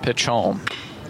pitch home.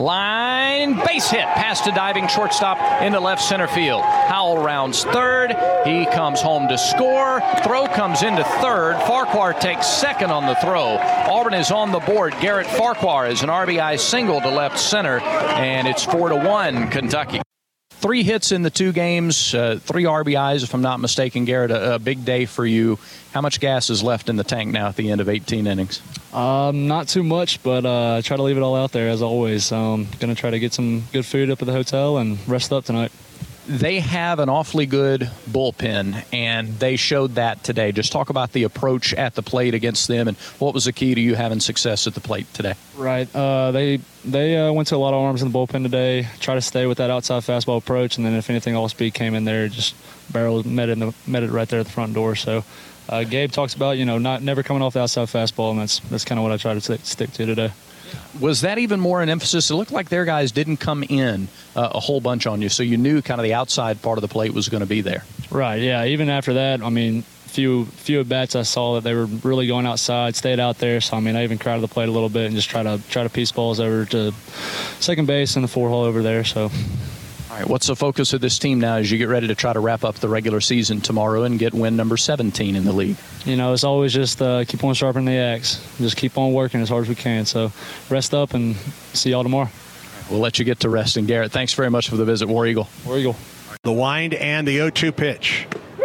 Line, base hit, past a diving shortstop into left center field. Howell rounds third. He comes home to score. Throw comes into third. Farquhar takes second on the throw. Auburn is on the board. Garrett Farquhar is an RBI single to left center, and it's 4-1 Kentucky. 3 hits in the 2 games, 3 RBIs, if I'm not mistaken. Garrett, a big day for you. How much gas is left in the tank now at the end of 18 innings? Not too much, but I try to leave it all out there as always. Going to try to get some good food up at the hotel and rest up tonight. They have an awfully good bullpen, and they showed that today. Just talk about the approach at the plate against them, and what was the key to you having success at the plate today? Right. They went to a lot of arms in the bullpen today. Try to stay with that outside fastball approach, and then if anything, all-speed came in there, just met it right there at the front door. So Gabe talks about never coming off the outside fastball, and that's kind of what I try to stick to today. Was that even more an emphasis? It looked like their guys didn't come in a whole bunch on you, so you knew kind of the outside part of the plate was going to be there. Right, yeah. Even after that, I mean, few at-bats I saw that they were really going outside, stayed out there. So, I mean, I even crowded the plate a little bit and just try to piece balls over to second base and the 4-hole over there. So. All right, what's the focus of this team now as you get ready to try to wrap up the regular season tomorrow and get win number 17 in the league? It's always just keep on sharpening the axe. Just keep on working as hard as we can. So rest up and see y'all tomorrow. We'll let you get to rest. And Garrett, thanks very much for the visit. War Eagle. War Eagle. The wind and the 0-2 pitch.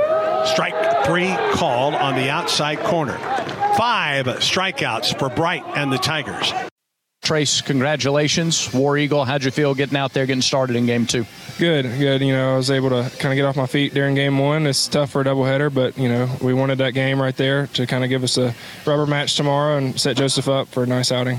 Strike 3 called on the outside corner. 5 strikeouts for Bright and the Tigers. Trace, congratulations. War Eagle, how'd you feel getting out there, getting started in Game 2? Good. I was able to kind of get off my feet during Game 1. It's tough for a doubleheader, but, we wanted that game right there to kind of give us a rubber match tomorrow and set Joseph up for a nice outing.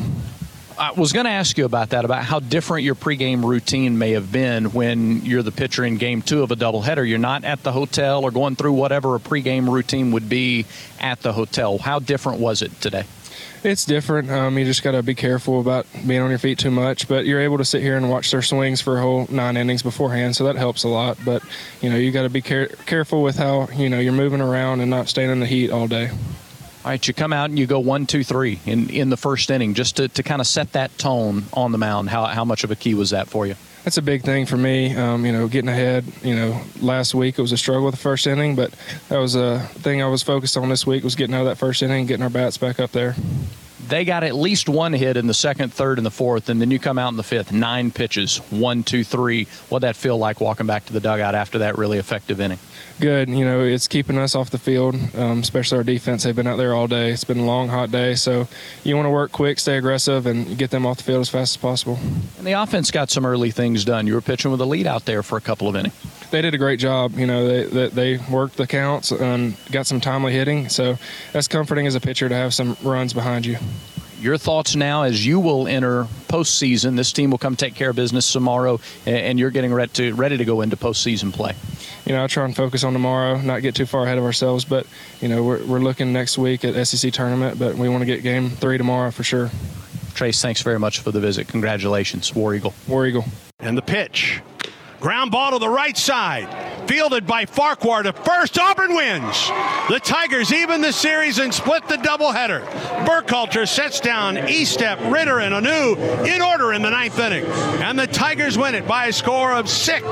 I was going to ask you about that, about how different your pregame routine may have been when you're the pitcher in Game 2 of a doubleheader. You're not at the hotel or going through whatever a pregame routine would be at the hotel. How different was it today? It's different. You just got to be careful about being on your feet too much, but you're able to sit here and watch their swings for a whole 9 innings beforehand, so that helps a lot. But, you got to be careful with how, you're moving around and not staying in the heat all day. All right, you come out and you go 1, 2, 3 in the first inning just to kind of set that tone on the mound. How much of a key was that for you? That's a big thing for me, getting ahead. Last week it was a struggle with the first inning, but that was a thing I was focused on this week, was getting out of that first inning, getting our bats back up there. They got at least 1 hit in the second, third, and the fourth, and then you come out in the fifth, 9 pitches, 1, 2, 3. What'd that feel like walking back to the dugout after that really effective inning? Good. It's keeping us off the field, especially our defense. They've been out there all day. It's been a long, hot day, so you want to work quick, stay aggressive, and get them off the field as fast as possible. And the offense got some early things done. You were pitching with a lead out there for a couple of innings. They did a great job. They worked the counts and got some timely hitting, so that's comforting as a pitcher to have some runs behind you. Your thoughts now as you will enter postseason. This team will come take care of business tomorrow, and you're getting ready to go into postseason play. I try and focus on tomorrow, not get too far ahead of ourselves. But, we're looking next week at SEC tournament, but we want to get Game 3 tomorrow for sure. Trace, thanks very much for the visit. Congratulations. War Eagle. War Eagle. And the pitch. Ground ball to the right side. Fielded by Farquhar to first. Auburn wins. The Tigers even the series and split the doubleheader. Burkhalter sets down Estep, Ritter, and Anu in order in the 9th inning. And the Tigers win it by a score of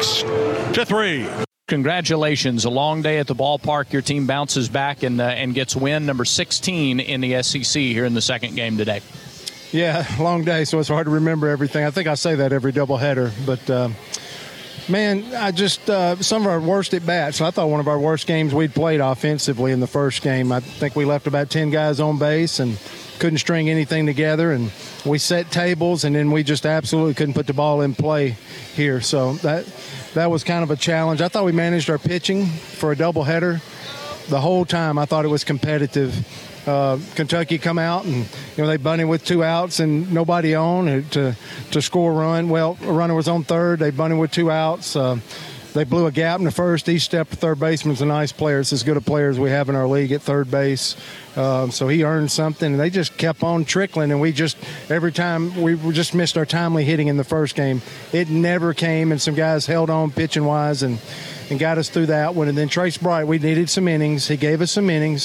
6-3. Congratulations. A long day at the ballpark. Your team bounces back and gets win number 16 in the SEC here in the second game today. Yeah, long day, so it's hard to remember everything. I think I say that every doubleheader, but man, I just some of our worst at bats. I thought one of our worst games we'd played offensively in the first game. I think we left about 10 guys on base and couldn't string anything together, and we set tables, and then we just absolutely couldn't put the ball in play here. So that was kind of a challenge. I thought we managed our pitching for a doubleheader. The whole time I thought it was competitive. Kentucky come out and they bunted with 2 outs and nobody on to score a run. Well, a runner was on third. They bunted with 2 outs. They blew a gap in the first. Each step the third baseman's a nice player. It's as good a player as we have in our league at third base. So he earned something, and they just kept on trickling. And we just every time we just missed our timely hitting in the first game. It never came, and some guys held on pitching wise and got us through that one. And then Trace Bright, we needed some innings. He gave us some innings.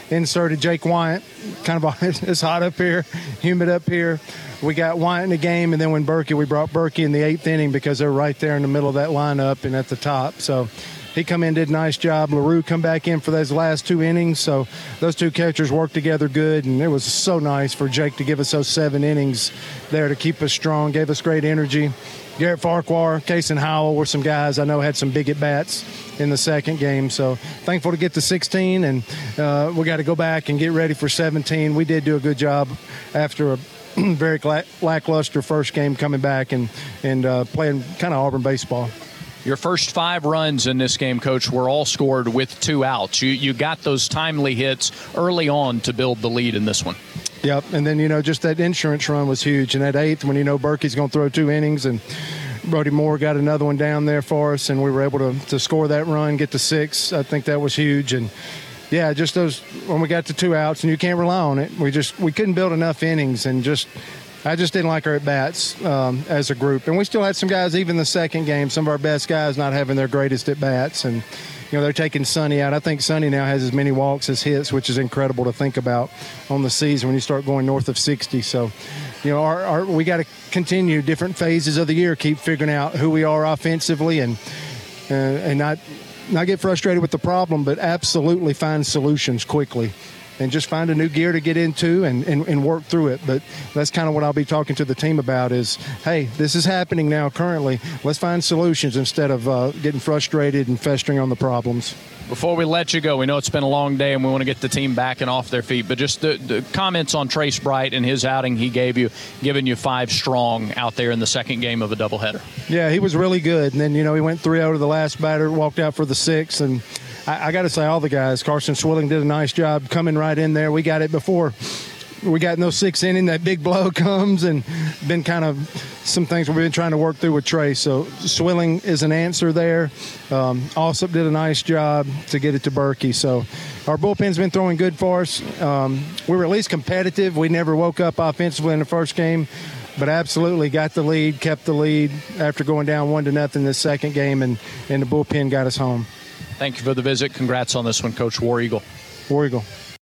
inserted Jake Wyatt. Kind of it's hot up here, humid up here. We got Wyatt in the game, and then when we brought Berkey in the 8th inning because they're right there in the middle of that lineup and at the top. So he come in, did a nice job. LaRue come back in for those last 2 innings. So those 2 catchers worked together good, and it was so nice for Jake to give us those 7 innings there to keep us strong, gave us great energy. Garrett Farquhar, Kason Howell were some guys I know had some big at-bats in the second game. So thankful to get to 16, and we got to go back and get ready for 17. We did do a good job after a very lackluster first game coming back and playing kind of Auburn baseball. Your first 5 runs in this game, Coach, were all scored with 2 outs. You got those timely hits early on to build the lead in this one. Yep, and then, just that insurance run was huge. And that 8th, when Berkey's going to throw 2 innings, and Brody Moore got another one down there for us, and we were able to score that run, get to 6. I think that was huge. And, yeah, just those when we got to 2 outs, and you can't rely on it. We couldn't build enough innings, and I just didn't like our at-bats as a group. And we still had some guys, even the second game, some of our best guys not having their greatest at-bats. And, they're taking Sonny out. I think Sonny now has as many walks as hits, which is incredible to think about on the season when you start going north of 60. So, we got to continue different phases of the year, keep figuring out who we are offensively and not get frustrated with the problem, but absolutely find solutions quickly. And just find a new gear to get into and work through it. But that's kind of what I'll be talking to the team about is, hey, this is happening now currently. Let's find solutions instead of getting frustrated and festering on the problems. Before we let you go, we know it's been a long day and we want to get the team back and off their feet, but just the comments on Trace Bright and his outing he gave you, giving you 5 strong out there in the second game of a doubleheader. Yeah, he was really good. And then, he went 3-0 to the last batter, walked out for the 6th, and I got to say, all the guys, Carson Swilling did a nice job coming right in there. We got it before we got in those 6th inning. That big blow comes, and been kind of some things we've been trying to work through with Trey. So Swilling is an answer there. Alsop did a nice job to get it to Berkey. So our bullpen's been throwing good for us. We were at least competitive. We never woke up offensively in the first game, but absolutely got the lead, kept the lead after going down 1-0 in the second game, and the bullpen got us home. Thank you for the visit. Congrats on this one, Coach. War Eagle. War Eagle.